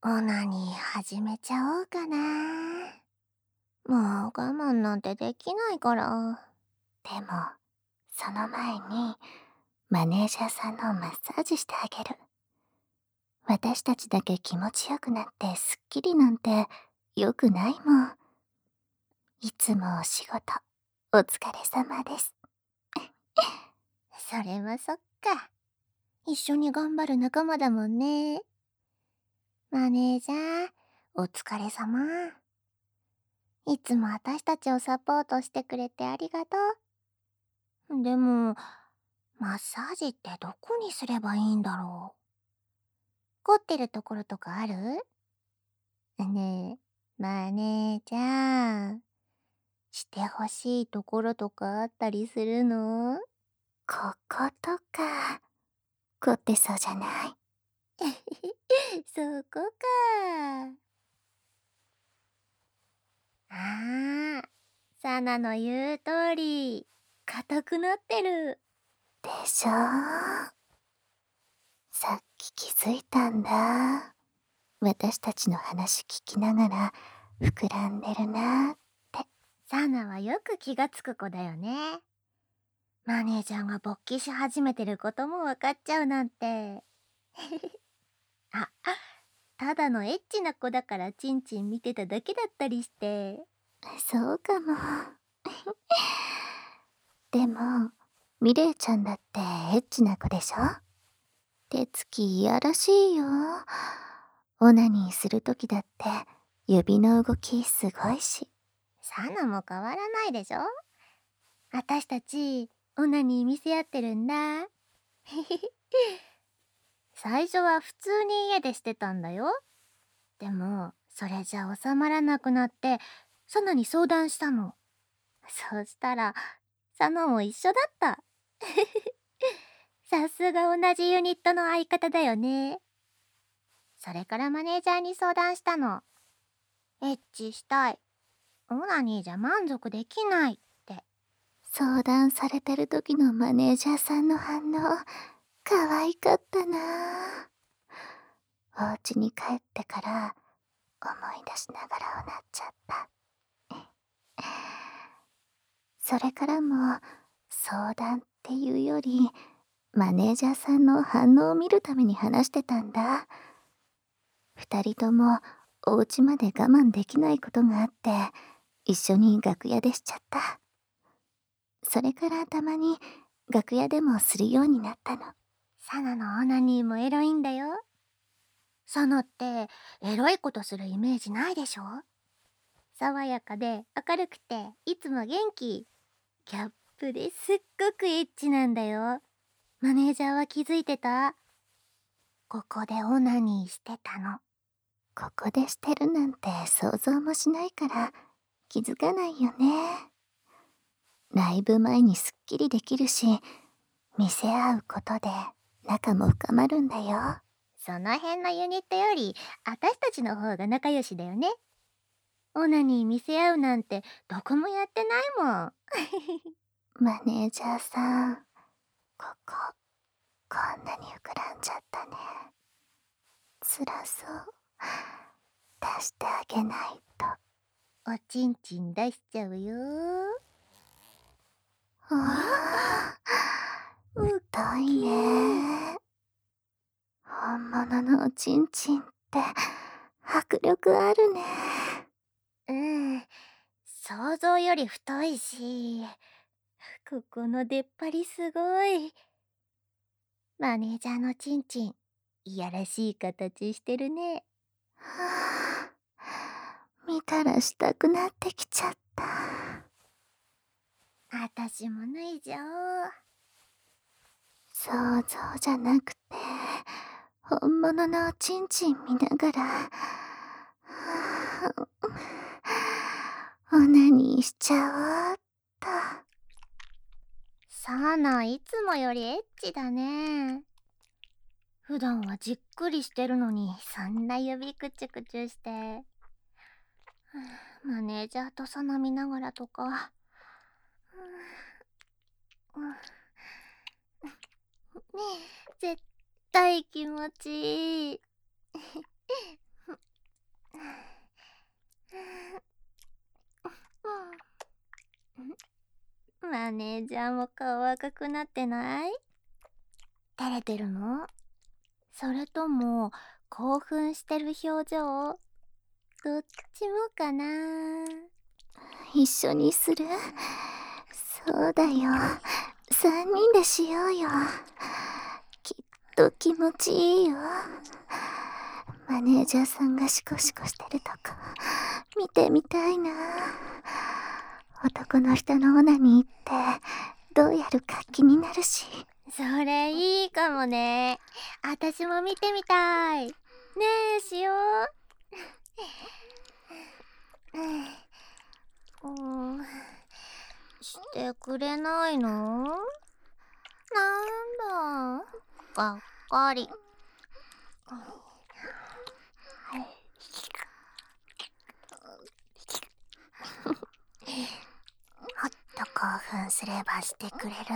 オナニー始めちゃおうかな。もう我慢なんてできないから。 でも、その前に、マネージャーさんのマッサージしてあげる。私たちだけ気持ちよくなってスッキリなんて良くないもん。いつもお仕事、お疲れ様です。 それはそっか。一緒に頑張る仲間だもんね。マネージャー、お疲れ様。いつも私たちをサポートしてくれてありがとう。でも、マッサージってどこにすればいいんだろう。凝ってるところとかある？ねえ、マネージャー、してほしいところとかあったりするの？ こことか、凝ってそうじゃない？ そこか。ああ、サナの言う通り、硬くなってる。 でしょ？さっき気づいたんだ。私たちの話聞きながら膨らんでるなって。 サナはよく気がつく子だよね。マネージャーが勃起し始めてることも分かっちゃうなんて。あ、ただのエッチな子だからチンチン見てただけだったりして。 そうかも。でも、ミレイちゃんだってエッチな子でしょ？手つきいやらしいよ。オナニーするときだって指の動きすごいし。 サナも変わらないでしょ？私たち、オナニー見せ合ってるんだ。最初は普通に家でしてたんだよ。でも、それじゃ収まらなくなって、サナに相談したの。そしたら、サナも一緒だった。さすが同じユニットの相方だよね。それからマネージャーに相談したの。エッチしたい。オナニーじゃ満足できないって。 相談されてる時のマネージャーさんの反応、可愛かったな。お家に帰ってから思い出しながらうなっちゃった。それからも相談っていうより、マネージャーさんの反応を見るために話してたんだ。二人ともお家まで我慢できないことがあって、一緒に楽屋でしちゃった。それからたまに楽屋でもするようになったの。 サナのオナニーもエロいんだよ。サナってエロいことするイメージないでしょ？爽やかで明るくていつも元気。ギャップですっごくエッチなんだよ。マネージャーは気づいてた？ここでオナニーしてたの。 ここでしてるなんて想像もしないから気づかないよね。ライブ前にすっきりできるし、見せ合うことで仲も深まるんだよ。 その辺のユニットより私たちの方が仲良しだよね。オナニー見せ合うなんてどこもやってないもん。 マネージャーさん、ここ、こんなに膨らんじゃったね。辛そう。出してあげないと。 おちんちん出しちゃうよ。 ああ、 おっ太いきい。 ね。本物のおちんちんって迫力あるね。 うん、想像より太いし、ここの出っ張りすごい。マネージャーのちんちん、いやらしい形してるね。 はあ、見たらしたくなってきちゃった。 あたしも脱いじゃおう。 想像じゃなくて、本物のおちんちん見ながら、はあ、オナニーしちゃおうっと。 さあな、いつもよりエッチだね。普段はじっくりしてるのに、そんな指くちゅくちゅして。マネージャーとサナ見ながらとか。ねえ、絶対気持ちいい。 ネージャーも顔赤くなってない？照れてるの？それとも興奮してる表情？どっちもかな？ 一緒にする？そうだよ。3人でしようよ。きっと気持ちいいよ。マネージャーさんがシコシコしてるとこ見てみたいな。男の人のオナニーってどうやるか気になるし。 それいいかもね。私も見てみたい。ねえ、しよう。してくれないの？なんだ、がっかり。もっと興奮すればしてくれる？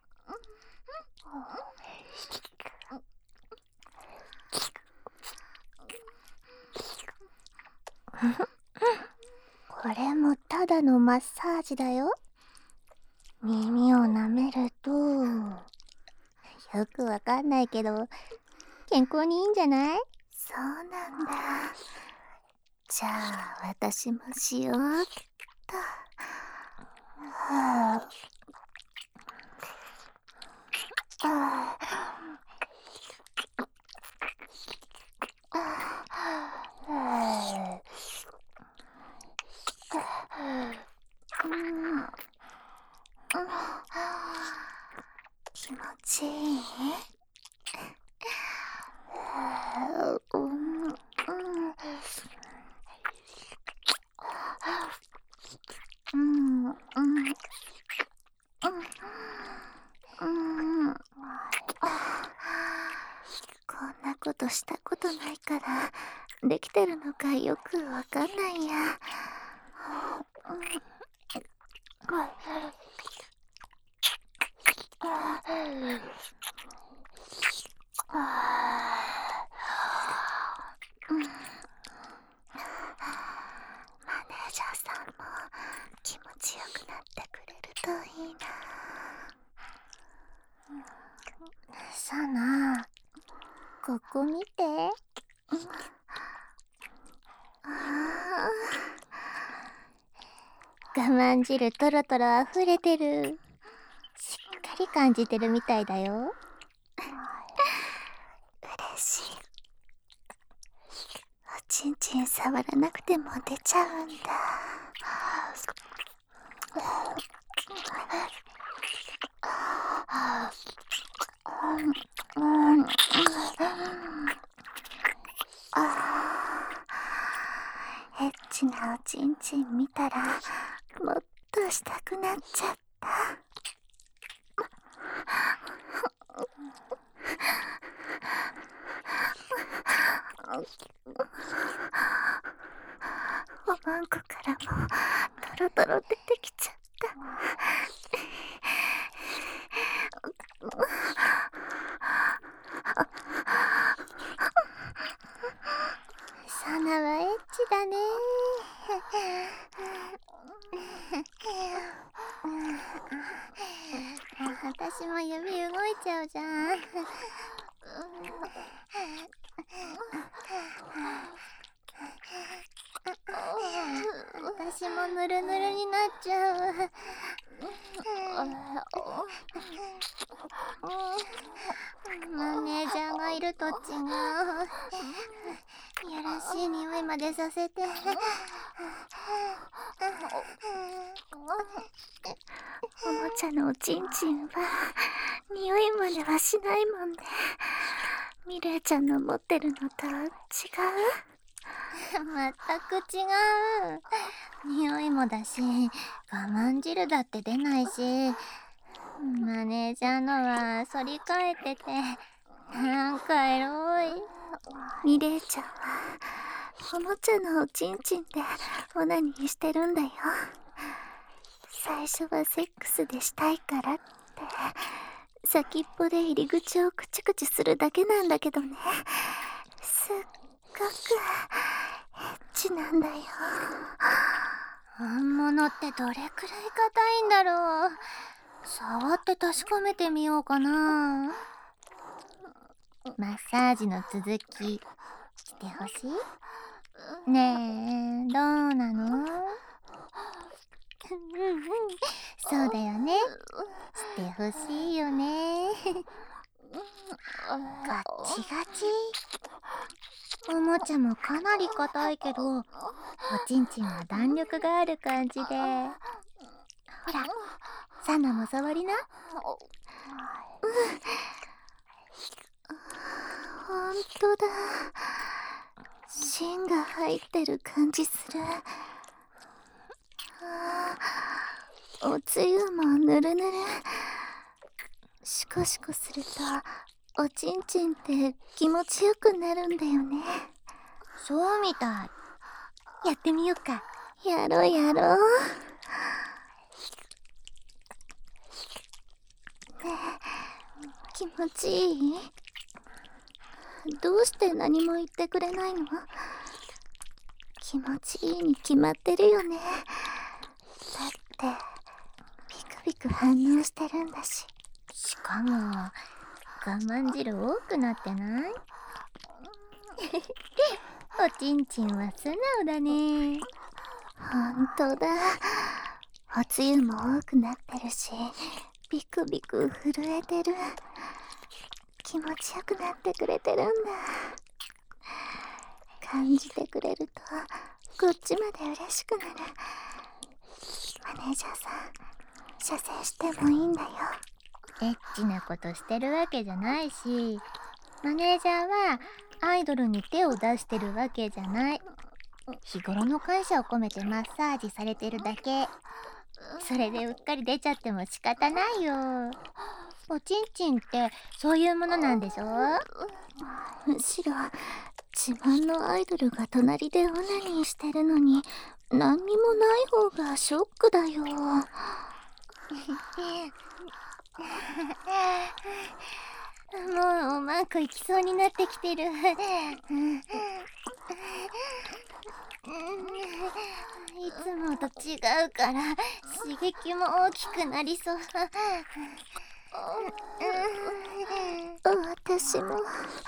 これもただのマッサージだよ。耳を舐めると、よくわかんないけど健康にいいんじゃない？ そうなんだ。じゃあ私もしようっと。気持ちいい？こんなことしたことないからできてるのかよくわかんないや。マネージャーさんも気持ちよくなってくれるといいな。 さな、ここ見て。我慢汁トロトロ溢れてる。しっかり感じてるみたいだよ。 嬉しい。おちんちん触らなくても出ちゃうんだ。エッチなおちんちん見たらもっとしたくなっちゃった。おまんこからもトロトロ出てきちゃった。 サナはエッチだね。私も指動いちゃうじゃん。私もヌルヌルになっちゃう。マネージャーがいると違う。いやらしい匂いまでさせて。 おもちゃのおちんちんは匂いまではしないもんね。ミレイちゃんの持ってるのと違う？ 全く違う。匂いもだし、我慢汁だって出ないし、マネージャーのは反り返ってて、なんかエロい。 ミレイちゃんはおもちゃのおちんちんでオナニーしてるんだよ。最初はセックスでしたいからって先っぽで入り口をクチクチするだけなんだけどね、すっごくエッチなんだよ。 本物ってどれくらい硬いんだろう。 触って確かめてみようかな。マッサージの続きしてほしい？ねえ、どうなの？そうだよね。してほしいよね。ガチガチ。おもちゃもかなり硬いけど、おちんちんは弾力がある感じで。ほら、サナも触りな。 ほんとだ。芯が入ってる感じする。おつゆもぬるぬる。シコシコするとおちんちんって気持ちよくなるんだよね。 そうみたい。やってみようか。 やろうやろう。気持ちいい？どうして何も言ってくれないの？気持ちいいに決まってるよね。だってピクピク反応してるんだし。 しかも我慢汁多くなってない？おちんちんは素直だね。 ほんとだ。おつゆも多くなってるし、ビクビク震えてる。気持ちよくなってくれてるんだ。感じてくれるとこっちまで嬉しくなる。マネージャーさん、射精してもいいんだよ。 エッチなことしてるわけじゃないし、マネージャーはアイドルに手を出してるわけじゃない。日頃の感謝を込めてマッサージされてるだけ。それでうっかり出ちゃっても仕方ないよ。おちんちんってそういうものなんでしょ？ むしろ自慢のアイドルが隣でオナニーしてるのに何にもない方がショックだよ。 もうおまんこ行きそうになってきてる。いつもと違うから刺激も大きくなりそう。 私も。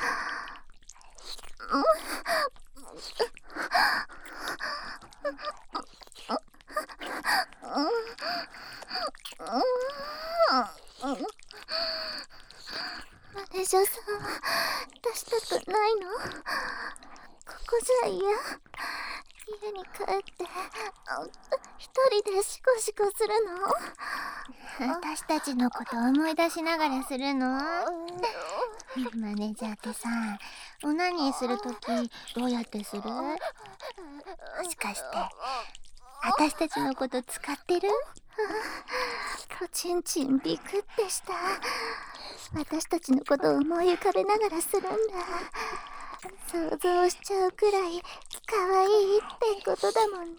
マネージャーさんは出したくないの？ここじゃ嫌？家に帰って一人でシコシコするの？ 私たちのこと思い出しながらするの？マネージャーってさ、オナニーするときどうやってする？もしかして私たちのこと使ってる？ おちんちんビクってした。私たちのことを思い浮かべながらするんだ。想像しちゃうくらい可愛いってことだもんね。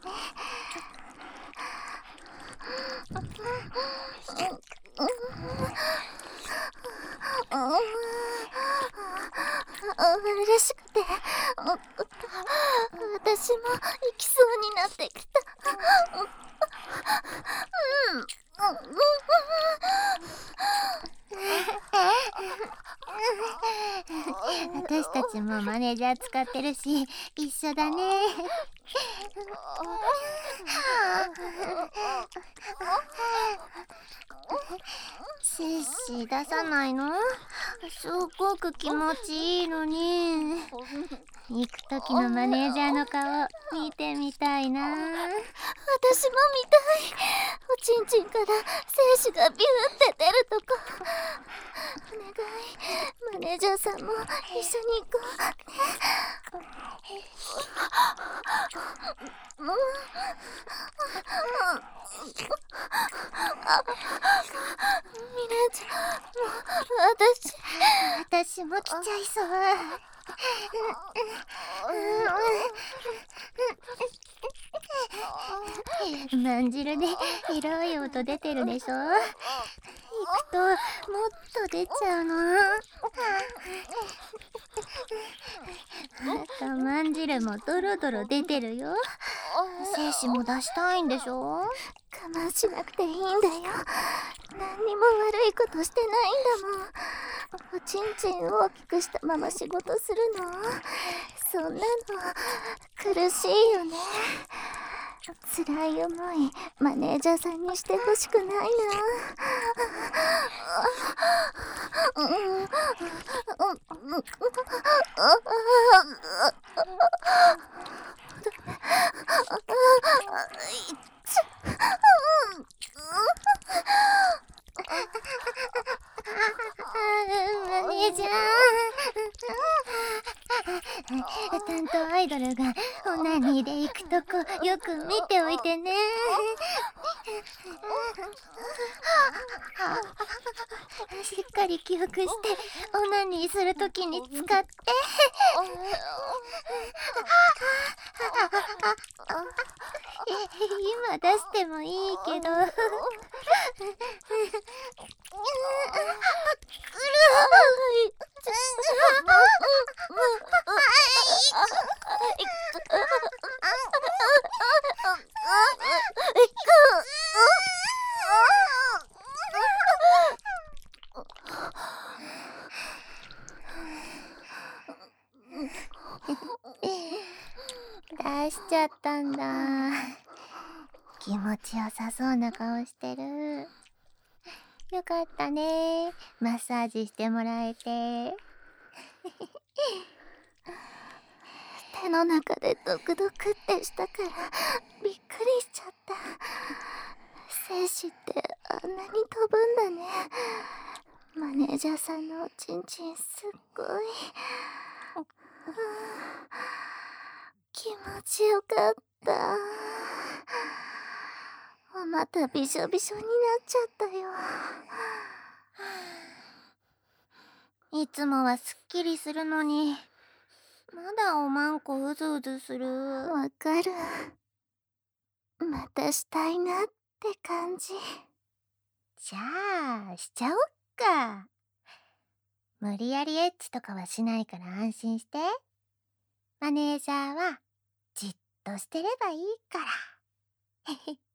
嬉しくて私も行きそうになってきた。 私たちもマネージャー使ってるし一緒だね。シッシ出さないの？すっごく気持ちいいのに。行く時のマネージャーの顔見てみたいな。 私も見たい。おちんちんから精子がビューって出るとこ。お願い、マネージャーさんも一緒に行こう。ミレイちゃん、もう私も来ちゃいそう。まんじるで広い音出てるでしょ？行くともっと出ちゃうの。ままんじるもドロドロ出てるよ。精子も出したいんでしょ？ 我慢しなくていいんだよ。 何にも悪いことしてないんだもん。おちんちん大きくしたまま仕事するの？そんなの苦しいよね。辛い思いマネージャーさんにしてほしくないな。 マネージャー。担当アイドルがオナニーで行くとこよく見ておいてね。しっかり記憶してオナニーするときに使って。今出してもいいけど。出しちゃったんだ。気持ちよさそうな顔してる。よかったね。マッサージしてもらえて。 手の中でドクドクってしたからびっくりしちゃった。精子ってあんなに飛ぶんだね。マネージャーさんのおちんちんすっごい気持ちよかった。またびしょびしょになっちゃったよ。 いつもはすっきりするのに、まだおまんこうずうずする。 わかる。またしたいなって感じ。 じゃあしちゃおっか。無理やりエッチとかはしないから安心して。マネージャーはじっとしてればいいから。